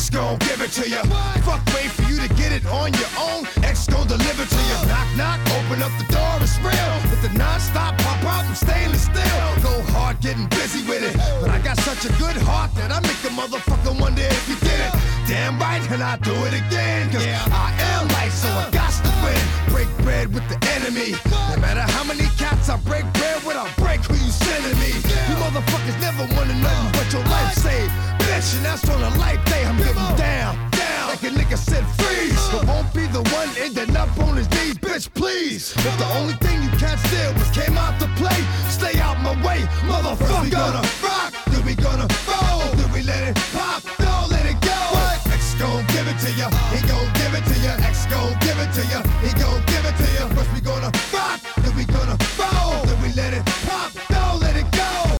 X gon' give it to you. Fuck, wait for you to get it on your own. X gon' deliver to you. Knock, knock, open up the door, it's real. With the non-stop pop out, I'm stainless steel. Go hard, getting busy with it. But I got such a good heart that I make a motherfucker wonder if you did it. Damn right, and I do it again. Cause I am light, so I got to win. Break bread with the enemy. No matter how many cats I break bread with, I'll break who you sending me. You motherfuckers never wanna know what your life saved. Bitch, and that's on a life day. I'm getting down, down. Like a nigga said, freeze. But won't be the one ending up on his knees, bitch, please. If the only thing you can't steal was came out to play, stay out my way, motherfucker. We gonna rock